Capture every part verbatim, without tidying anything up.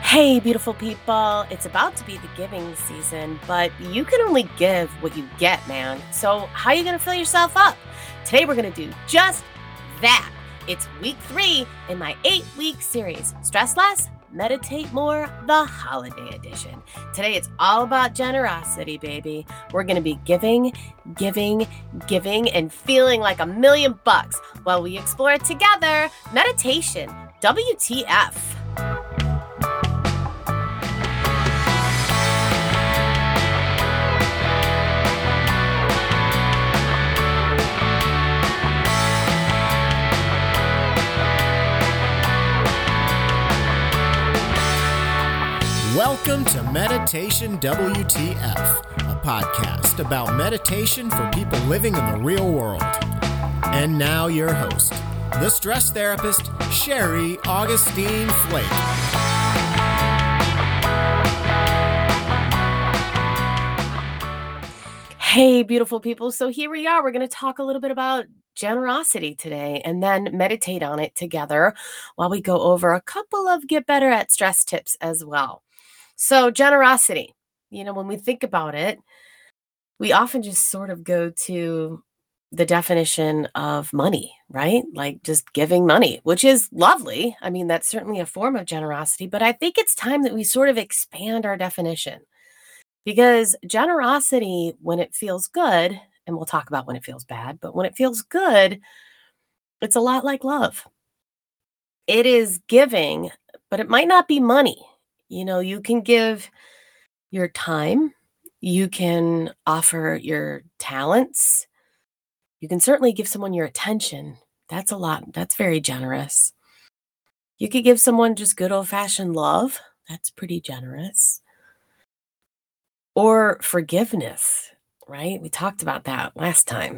Hey, beautiful people. It's about to be the giving season, but you can only give what you get, man. So, how are you going to fill yourself up? Today, we're going to do just that. It's week three in my eight week series Stress Less, Meditate More, the holiday edition. Today, it's all about generosity, baby. We're going to be giving, giving, giving, and feeling like a million bucks while we explore it together. Meditation, W T F. Welcome to Meditation W T F, a podcast about meditation for people living in the real world. And now your host, the stress therapist, Sherry Augustine Flake. Hey, beautiful people. So here we are. We're going to talk a little bit about generosity today and then meditate on it together while we go over a couple of get better at stress tips as well. So generosity, you know, when we think about it, we often just sort of go to the definition of money, right? Like just giving money, which is lovely. I mean, that's certainly a form of generosity, but I think it's time that we sort of expand our definition because generosity, when it feels good, and we'll talk about when it feels bad, but when it feels good, it's a lot like love. It is giving, but it might not be money. You know, you can give your time, you can offer your talents, you can certainly give someone your attention. That's a lot. That's very generous. You could give someone just good old-fashioned love. That's pretty generous. Or forgiveness, right? We talked about that last time.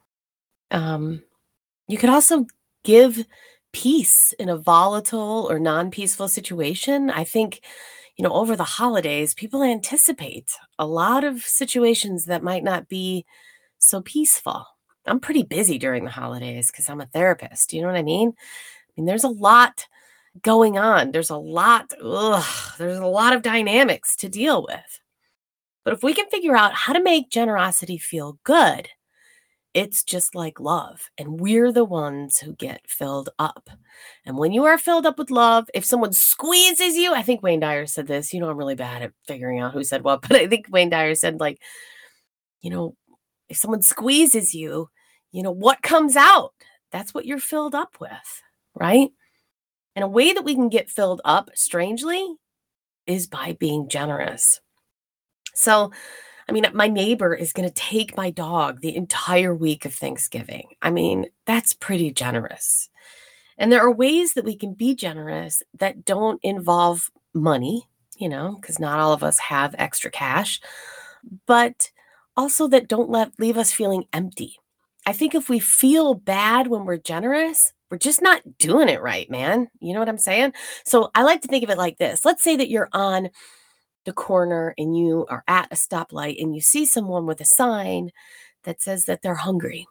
Um, you could also give peace in a volatile or non-peaceful situation. I think, you know, over the holidays, people anticipate a lot of situations that might not be so peaceful. I'm pretty busy during the holidays because I'm a therapist. You know what I mean? I mean, there's a lot going on. There's a lot, ugh, there's a lot of dynamics to deal with. But if we can figure out how to make generosity feel good, it's just like love. And we're the ones who get filled up. And when you are filled up with love, if someone squeezes you, I think Wayne Dyer said this. You know, I'm really bad at figuring out who said what, but I think Wayne Dyer said, like, you know, if someone squeezes you, you know, what comes out? That's what you're filled up with, right? And a way that we can get filled up, strangely, is by being generous. So, I mean, my neighbor is going to take my dog the entire week of Thanksgiving. I mean, that's pretty generous. And there are ways that we can be generous that don't involve money, you know, because not all of us have extra cash, but also that don't let leave us feeling empty. I think if we feel bad when we're generous, we're just not doing it right, man. You know what I'm saying? So I like to think of it like this. Let's say that you're on the corner and you are at a stoplight and you see someone with a sign that says that they're hungry.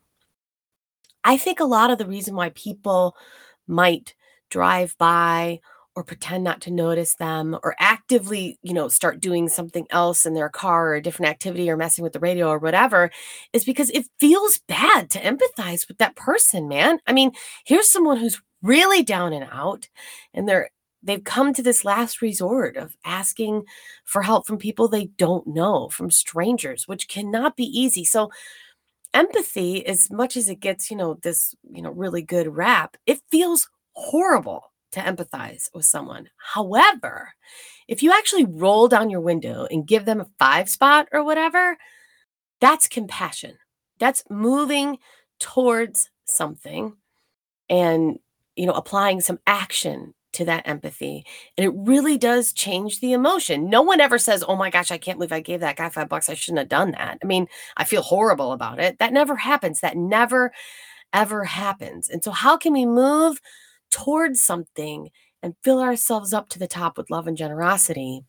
I think a lot of the reason why people might drive by or pretend not to notice them or actively, you know, start doing something else in their car or a different activity or messing with the radio or whatever is because it feels bad to empathize with that person, man. I mean, here's someone who's really down and out and they're they've come to this last resort of asking for help from people they don't know, from strangers, which cannot be easy. So empathy, as much as it gets, you know, this, you know, really good rap, it feels horrible to empathize with someone. However, if you actually roll down your window and give them a five spot or whatever, that's compassion. That's moving towards something and, you know, applying some action to that empathy. And it really does change the emotion. No one ever says, oh my gosh, I can't believe I gave that guy five bucks. I shouldn't have done that. I mean, I feel horrible about it. That never happens. That never, ever happens. And so how can we move towards something and fill ourselves up to the top with love and generosity?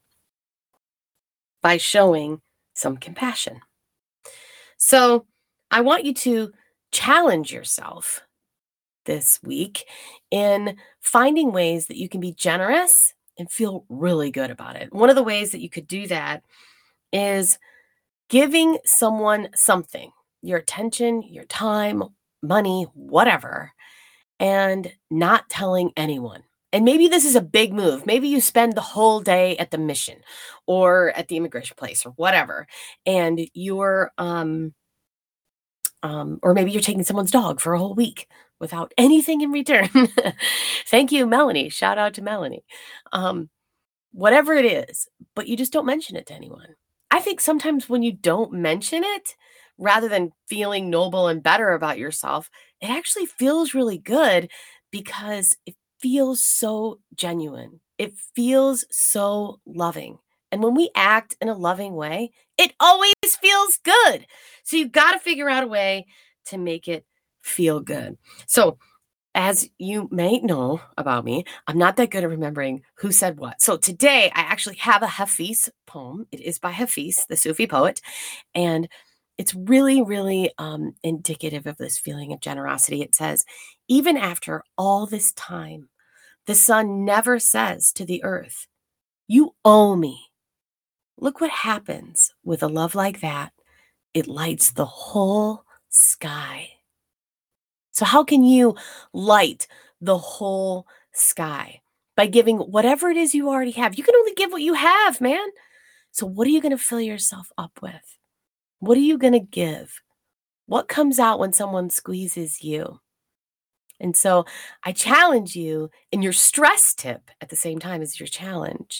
By showing some compassion. So I want you to challenge yourself this week in finding ways that you can be generous and feel really good about it. One of the ways that you could do that is giving someone something, your attention, your time, money, whatever, and not telling anyone. And maybe this is a big move. Maybe you spend the whole day at the mission or at the immigration place or whatever, and you're um um or maybe you're taking someone's dog for a whole week without anything in return. Thank you, Melanie. Shout out to Melanie. Um whatever it is, but you just don't mention it to anyone. I think sometimes when you don't mention it, rather than feeling noble and better about yourself, it actually feels really good because it feels so genuine. It feels so loving. And when we act in a loving way, it always feels good. So you got to figure out a way to make it feel good. So as you may know about me, I'm not that good at remembering who said what. So today I actually have a Hafiz poem. It is by Hafiz, the Sufi poet, and it's really, really um, indicative of this feeling of generosity. It says, even after all this time, the sun never says to the earth, you owe me. Look what happens with a love like that. It lights the whole sky. So how can you light the whole sky? By giving whatever it is you already have. You can only give what you have, man. So what are you going to fill yourself up with? What are you going to give? What comes out when someone squeezes you? And so I challenge you in your stress tip at the same time as your challenge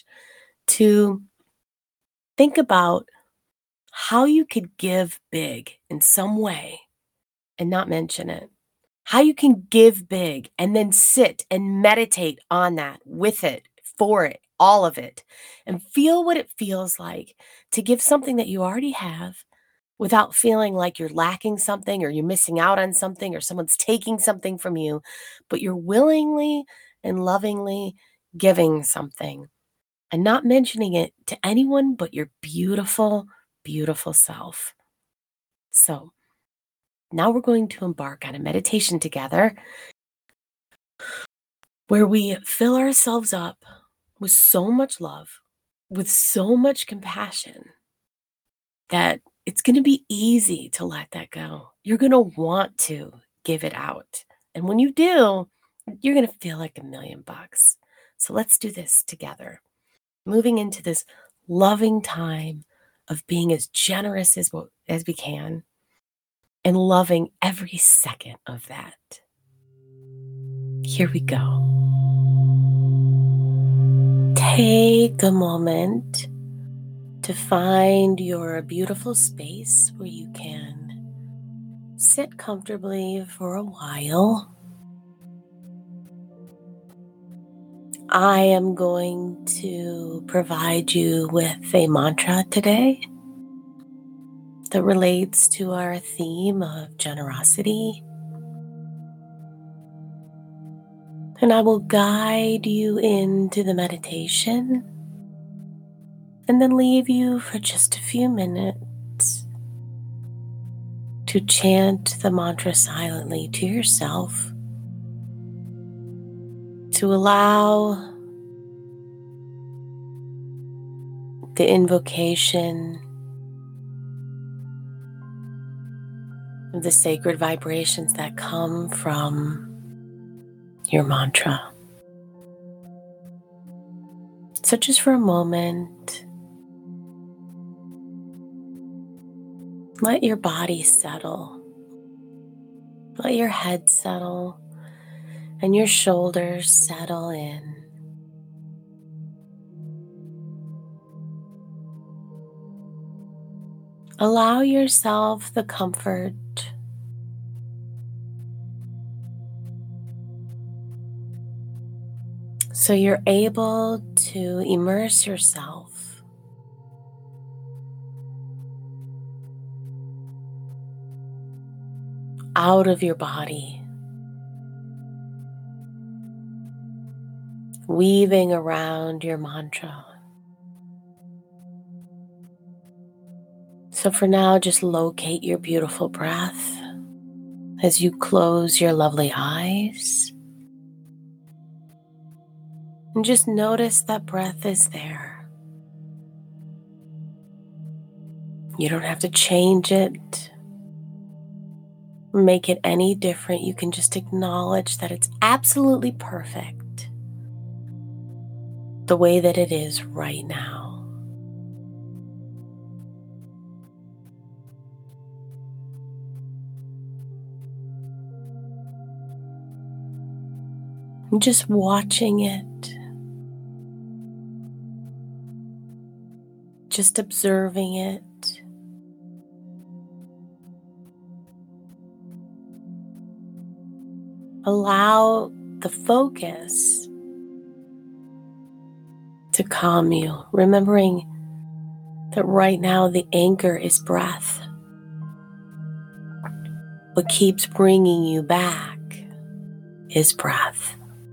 to think about how you could give big in some way and not mention it. How you can give big and then sit and meditate on that, with it, for it, all of it, and feel what it feels like to give something that you already have without feeling like you're lacking something or you're missing out on something or someone's taking something from you, but you're willingly and lovingly giving something and not mentioning it to anyone but your beautiful, beautiful self. So, now we're going to embark on a meditation together where we fill ourselves up with so much love, with so much compassion that it's going to be easy to let that go. You're going to want to give it out. And when you do, you're going to feel like a million bucks. So let's do this together. Moving into this loving time of being as generous as, as we can. And loving every second of that. Here we go. Take a moment to find your beautiful space where you can sit comfortably for a while. I am going to provide you with a mantra today that relates to our theme of generosity. And I will guide you into the meditation and then leave you for just a few minutes to chant the mantra silently to yourself, to allow the invocation the sacred vibrations that come from your mantra. So just for a moment, let your body settle. Let your head settle and your shoulders settle in. Allow yourself the comfort so you're able to immerse yourself out of your body, weaving around your mantra. So for now, just locate your beautiful breath as you close your lovely eyes. And just notice that breath is there. You don't have to change it, make it any different. You can just acknowledge that it's absolutely perfect the way that it is right now. And just watching it, just observing it. Allow the focus to calm you, remembering that right now the anchor is breath. What keeps bringing you back is breath.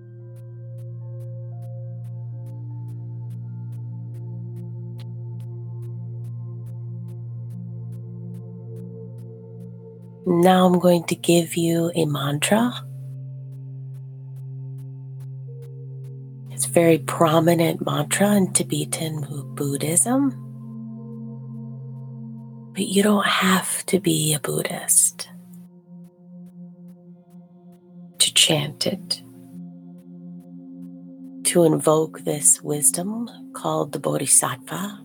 Now I'm going to give you a mantra. It's a very prominent mantra in Tibetan Buddhism. But you don't have to be a Buddhist to chant it, to invoke this wisdom called the Bodhisattva.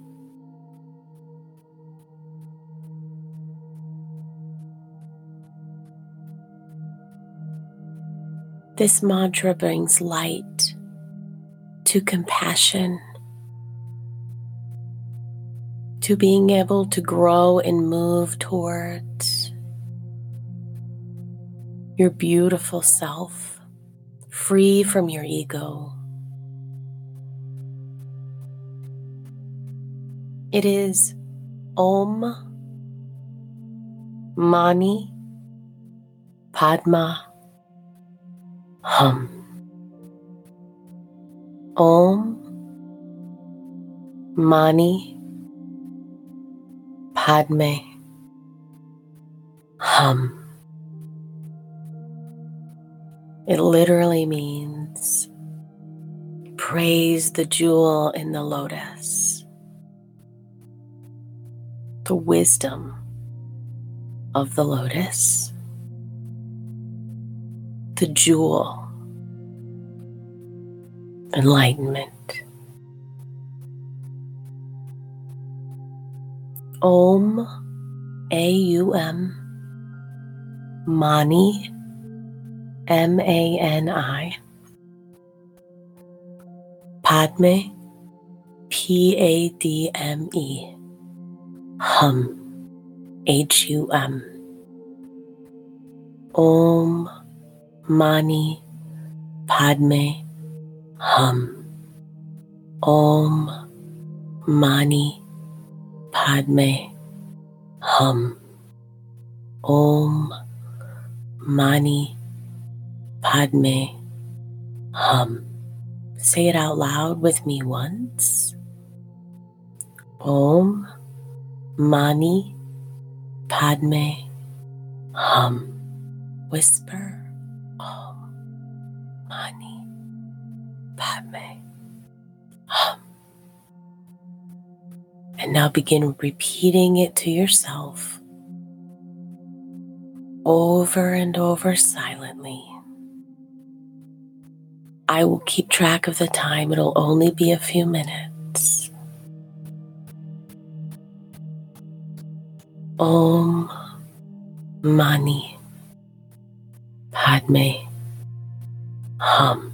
This mantra brings light to compassion, to being able to grow and move towards your beautiful self, free from your ego. It is Om Mani Padma Hum. Om Mani Padme Hum. It literally means praise the jewel in the lotus, the wisdom of the lotus, the jewel, enlightenment. Om, A U M, Mani, M A N I, Padme, P A D M E, Hum, H U M. Om Mani Padme Hum. Om Mani Padme Hum. Om Mani Padme Hum. Say it out loud with me once. Om Mani Padme Hum. Whisper. Om Mani Padme Hum. And now begin repeating it to yourself over and over silently. I will keep track of the time. It'll only be a few minutes. Om Mani Padme Hum.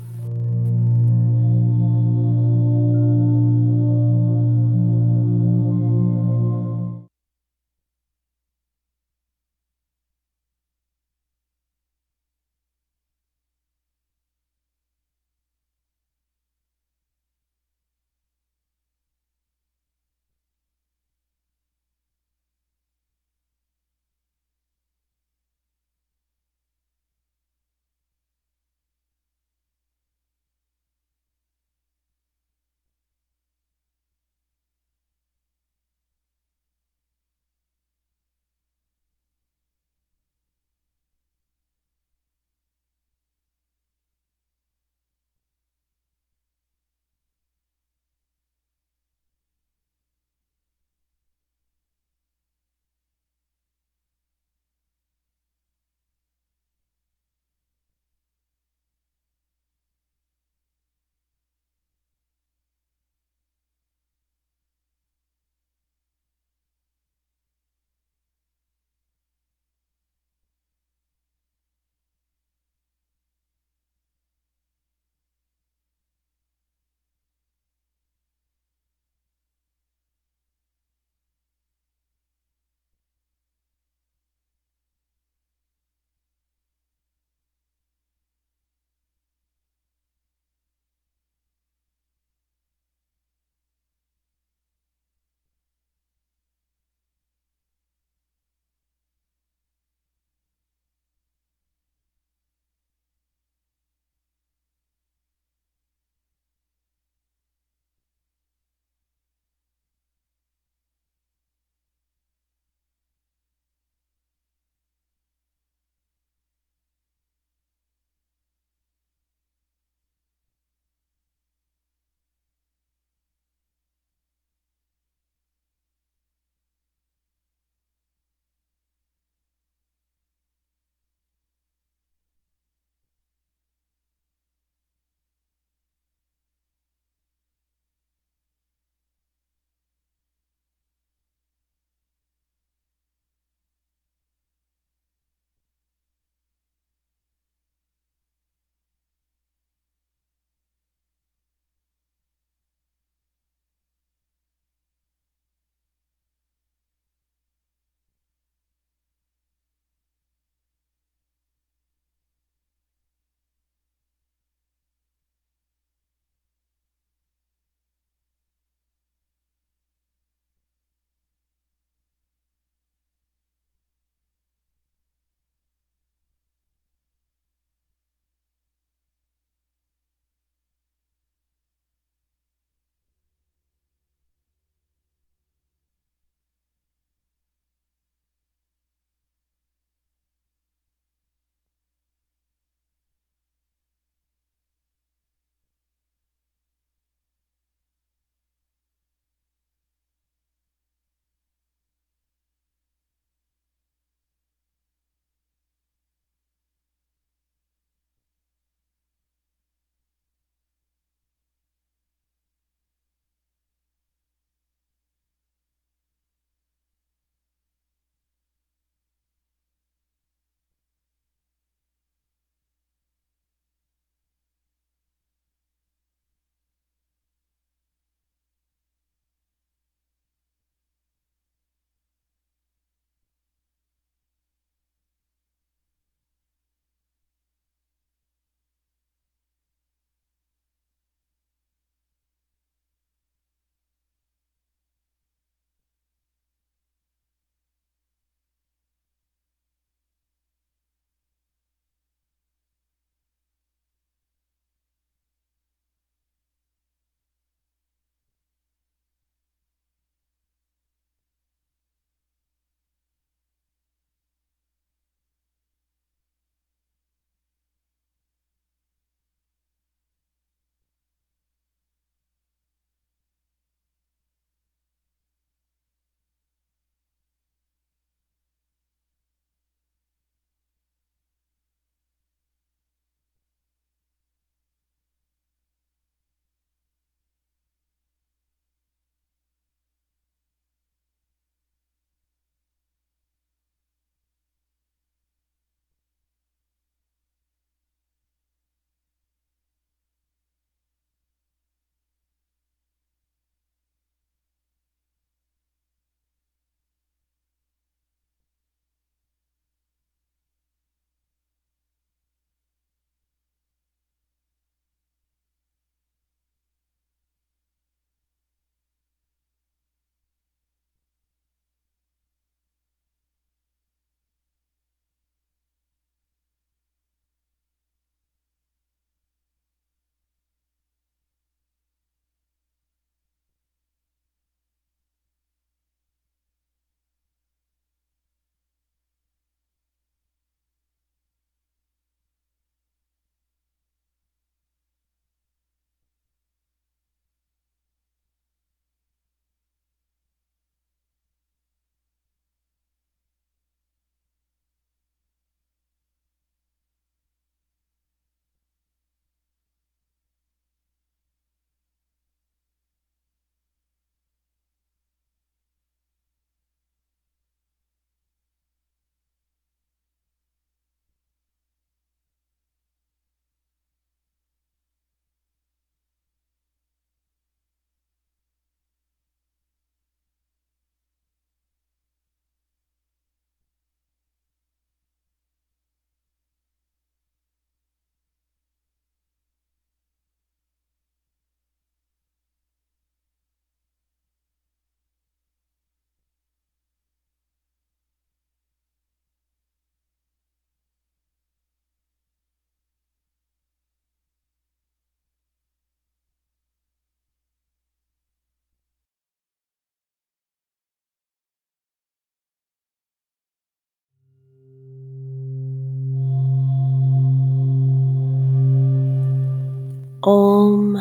Om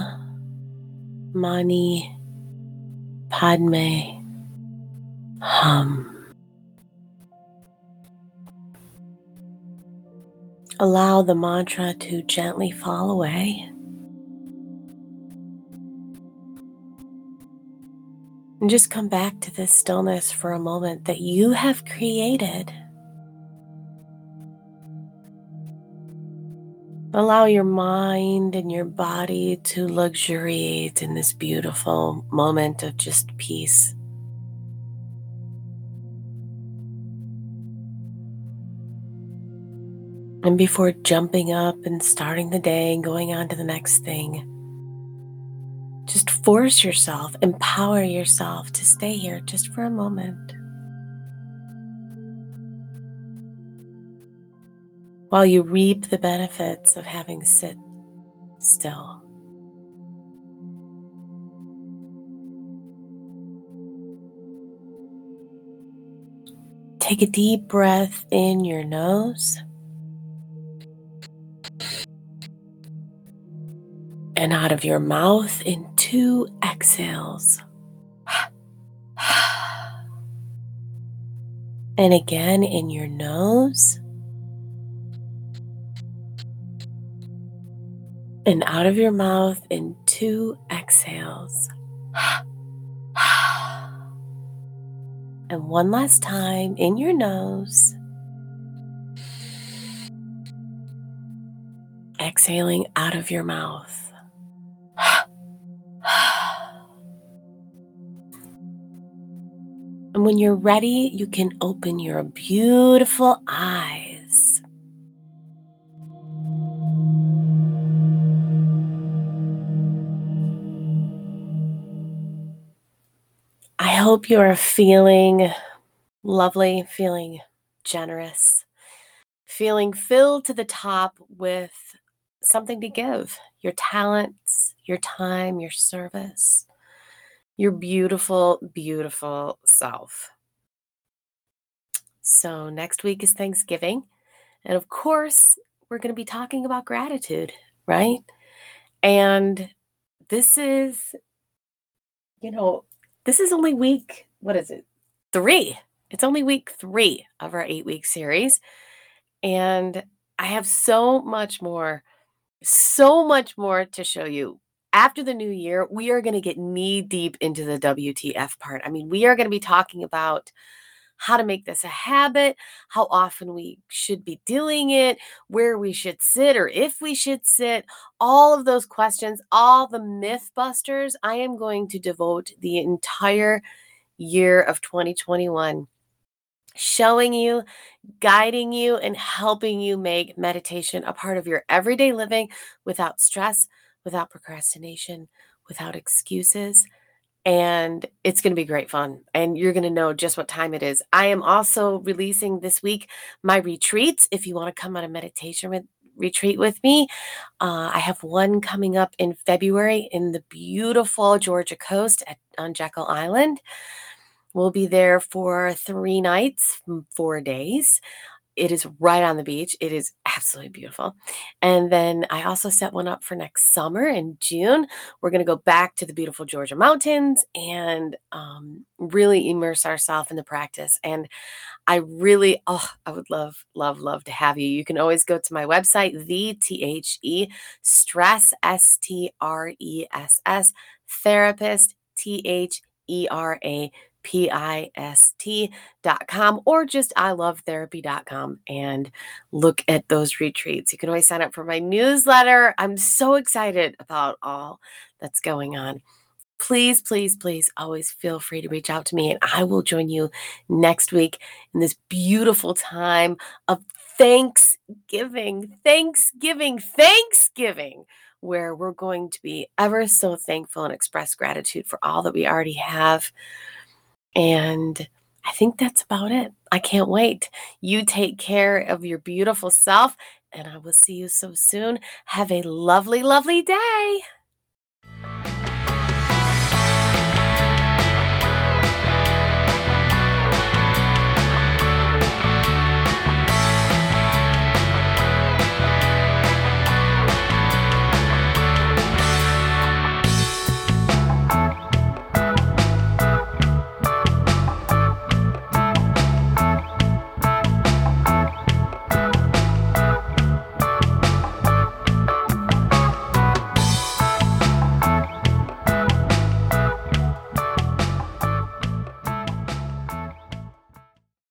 Mani Padme Hum. Allow the mantra to gently fall away. And just come back to this stillness for a moment that you have created. Allow your mind and your body to luxuriate in this beautiful moment of just peace. And before jumping up and starting the day and going on to the next thing, just force yourself, empower yourself to stay here just for a moment. While you reap the benefits of having sit still. Take a deep breath in your nose. And out of your mouth in two exhales. And again in your nose. And out of your mouth in two exhales. And one last time in your nose. Exhaling out of your mouth. And when you're ready, you can open your beautiful eyes. I hope you are feeling lovely, feeling generous, feeling filled to the top with something to give. Your talents, your time, your service. Your beautiful, beautiful self. So next week is Thanksgiving. And of course, we're going to be talking about gratitude, right? And this is, you know, this is only week, what is it? Three. It's only week three of our eight-week series. And I have so much more, so much more to show you. After the new year, we are going to get knee deep into the W T F part. I mean, we are going to be talking about how to make this a habit, how often we should be doing it, where we should sit or if we should sit, all of those questions, all the myth busters. I am going to devote the entire year of twenty twenty-one showing you, guiding you, and helping you make meditation a part of your everyday living without stress, without procrastination, without excuses. And it's going to be great fun. And you're going to know just what time it is. I am also releasing this week my retreats. If you want to come on a meditation re- retreat with me, uh, I have one coming up in February in the beautiful Georgia coast at, on Jekyll Island. We'll be there for three nights, four days. It is right on the beach. It is absolutely beautiful. And then I also set one up for next summer in June. We're going to go back to the beautiful Georgia mountains and um, really immerse ourselves in the practice. And I really, oh, I would love, love, love to have you. You can always go to my website, the T H E, stress, S T R E S S, therapist, T H E R A P I S T dot com, or just I love therapy dot com and look at those retreats. You can always sign up for my newsletter. I'm so excited about all that's going on. Please, please, please always feel free to reach out to me, and I will join you next week in this beautiful time of Thanksgiving, Thanksgiving, Thanksgiving, where we're going to be ever so thankful and express gratitude for all that we already have. And I think that's about it. I can't wait. You take care of your beautiful self, and I will see you so soon. Have a lovely, lovely day.